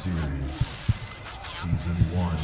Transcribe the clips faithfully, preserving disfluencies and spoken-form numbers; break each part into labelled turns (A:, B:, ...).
A: Series, Season one.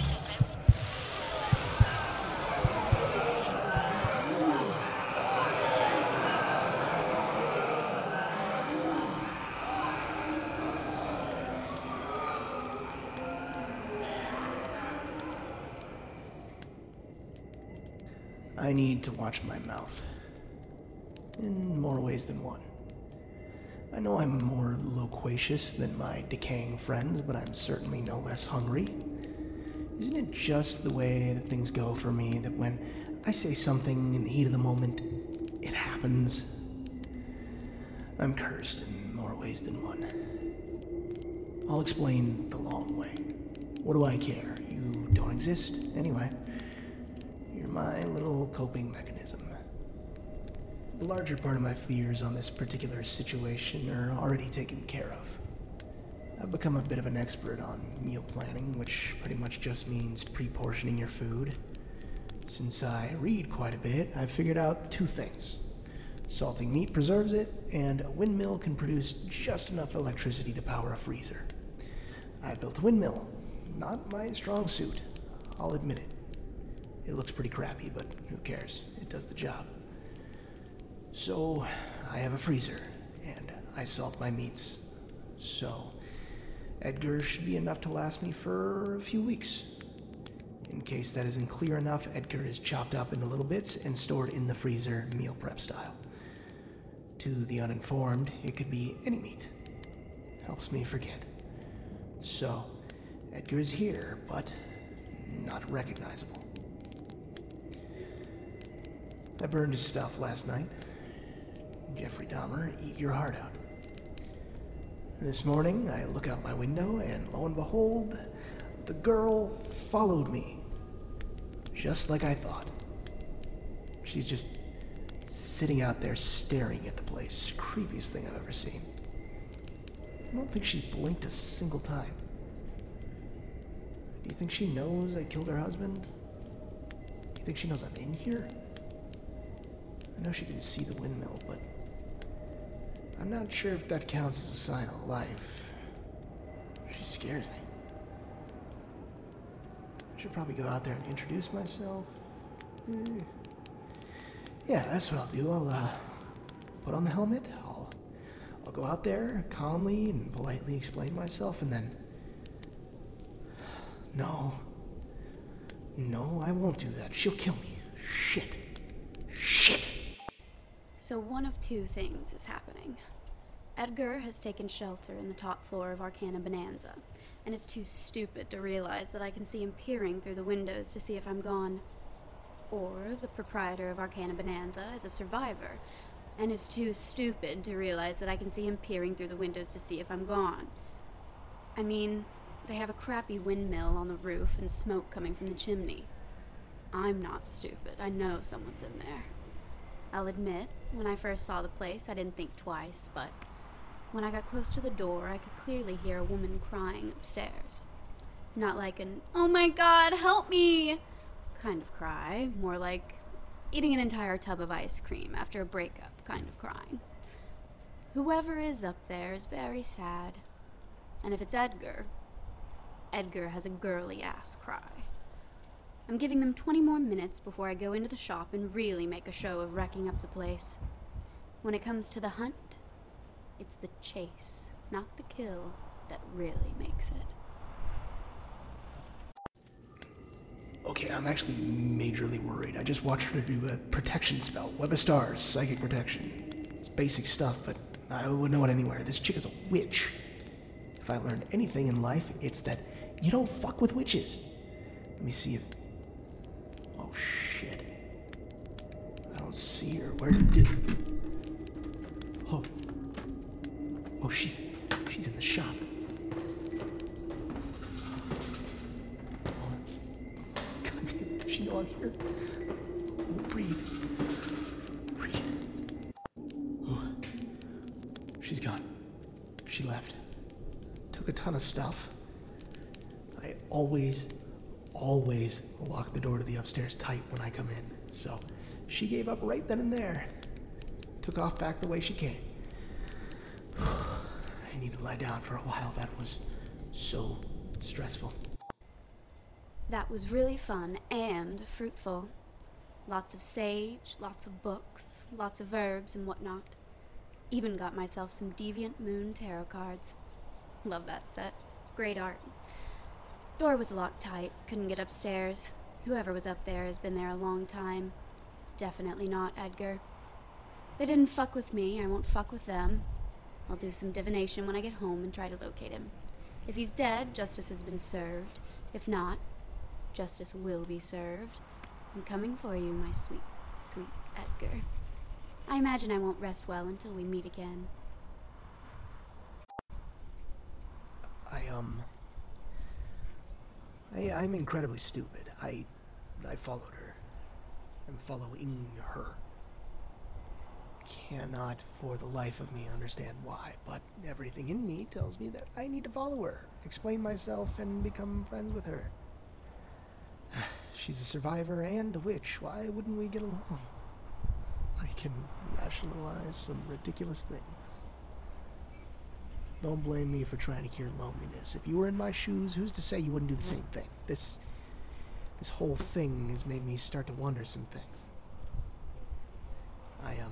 B: I need to watch my mouth. In more ways than one. I know I'm more loquacious than my decaying friends, but I'm certainly no less hungry. Isn't it just the way that things go for me that when I say something in the heat of the moment, it happens? I'm cursed in more ways than one. I'll explain the long way. What do I care? You don't exist, anyway. You're my little coping mechanism. The larger part of my fears on this particular situation are already taken care of. I've become a bit of an expert on meal planning, which pretty much just means pre-portioning your food. Since I read quite a bit, I've figured out two things. Salting meat preserves it, and a windmill can produce just enough electricity to power a freezer. I built a windmill. Not my strong suit, I'll admit it. It looks pretty crappy, but who cares? It does the job. So, I have a freezer, and I salt my meats. So, Edgar should be enough to last me for a few weeks. In case that isn't clear enough, Edgar is chopped up into little bits and stored in the freezer meal prep style. To the uninformed, it could be any meat. Helps me forget. So, Edgar is here, but not recognizable. I burned his stuff last night. Jeffrey Dahmer, eat your heart out. This morning, I look out my window, and lo and behold, the girl followed me. Just like I thought. She's just sitting out there staring at the place. Creepiest thing I've ever seen. I don't think she's blinked a single time. Do you think she knows I killed her husband? Do you think she knows I'm in here? I know she can see the windmill, but I'm not sure if that counts as a sign of life. She scares me. I should probably go out there and introduce myself. Eh. Yeah, that's what I'll do. I'll uh, put on the helmet. I'll, I'll go out there calmly and politely explain myself, and then... No. No, I won't do that. She'll kill me. Shit. Shit!
C: So one of two things is happening. Edgar has taken shelter in the top floor of Arcana Bonanza, and is too stupid to realize that I can see him peering through the windows to see if I'm gone. Or the proprietor of Arcana Bonanza is a survivor, and is too stupid to realize that I can see him peering through the windows to see if I'm gone. I mean, they have a crappy windmill on the roof and smoke coming from the chimney. I'm not stupid. I know someone's in there. I'll admit, when I first saw the place, I didn't think twice, but when I got close to the door, I could clearly hear a woman crying upstairs. Not like an, "Oh my God, help me!" kind of cry, more like eating an entire tub of ice cream after a breakup kind of crying. Whoever is up there is very sad. And if it's Edgar, Edgar has a girly ass cry. I'm giving them twenty more minutes before I go into the shop and really make a show of wrecking up the place. When it comes to the hunt, it's the chase, not the kill, that really makes it.
B: Okay, I'm actually majorly worried. I just watched her do a protection spell. Web of Stars, psychic protection. It's basic stuff, but I wouldn't know it anywhere. This chick is a witch. If I learned anything in life, it's that you don't fuck with witches. Let me see if... Oh, shit. I don't see her. Where did it... Oh. Oh, she's... She's in the shop. God damn it, does she know I'm here? Oh, breathe. Breathe. Oh. She's gone. She left. Took a ton of stuff. I always... always lock the door to the upstairs tight when I come in. So she gave up right then and there. Took off back the way she came. I need to lie down for a while. That was so stressful.
C: That was really fun and fruitful. Lots of sage, lots of books, lots of verbs and whatnot. Even got myself some Deviant Moon tarot cards. Love that set. Great art. Door was locked tight, couldn't get upstairs. Whoever was up there has been there a long time. Definitely not Edgar. They didn't fuck with me, I won't fuck with them. I'll do some divination when I get home and try to locate him. If he's dead, justice has been served. If not, justice will be served. I'm coming for you, my sweet, sweet Edgar. I imagine I won't rest well until we meet again.
B: I, um... I, I'm incredibly stupid. I... I followed her. I'm following her. Cannot for the life of me understand why, but everything in me tells me that I need to follow her, explain myself, and become friends with her. She's a survivor and a witch. Why wouldn't we get along? I can rationalize some ridiculous things. Don't blame me for trying to cure loneliness. If you were in my shoes, who's to say you wouldn't do the same thing? This... This whole thing has made me start to wonder some things. I, um...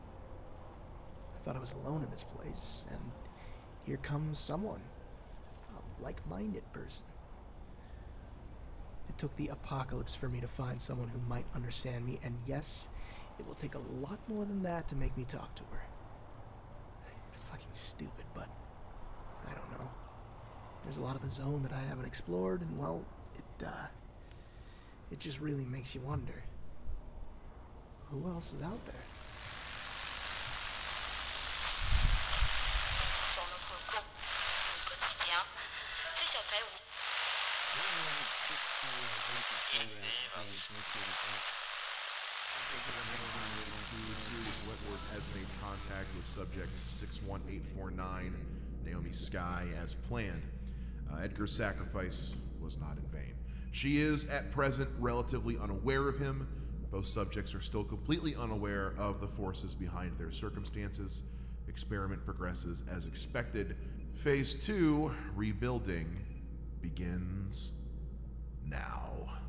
B: I thought I was alone in this place, and here comes someone. A like-minded person. It took the apocalypse for me to find someone who might understand me, and yes, it will take a lot more than that to make me talk to her. Fucking stupid, but I don't know. There's a lot of the zone that I haven't explored, and well, it, uh... it just really makes you wonder. Who else is out there?
A: Sirius Wentworth has made contact with subject six one eight four nine, Naomi Skye, as planned. Uh, Edgar's sacrifice was not in vain. She is, at present, relatively unaware of him. Both subjects are still completely unaware of the forces behind their circumstances. Experiment progresses as expected. Phase two, rebuilding, begins now.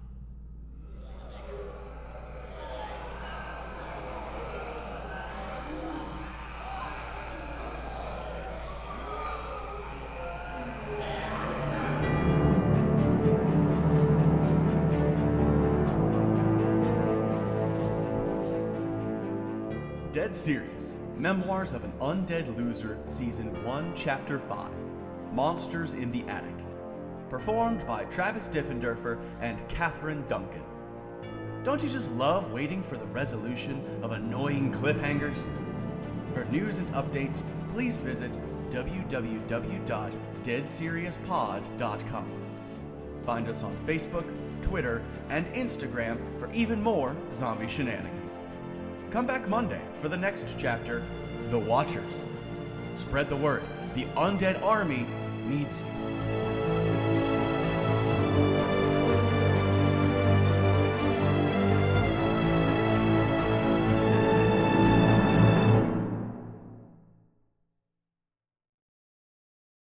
D: Dead Serious, Memoirs of an Undead Loser, Season one, Chapter five, Monsters in the Attic. Performed by Travis Diffenderfer and Catherine Duncan. Don't you just love waiting for the resolution of annoying cliffhangers? For news and updates, please visit w w w dot dead serious pod dot com. Find us on Facebook, Twitter, and Instagram for even more zombie shenanigans. Come back Monday for the next chapter, The Watchers. Spread the word. The undead army needs you.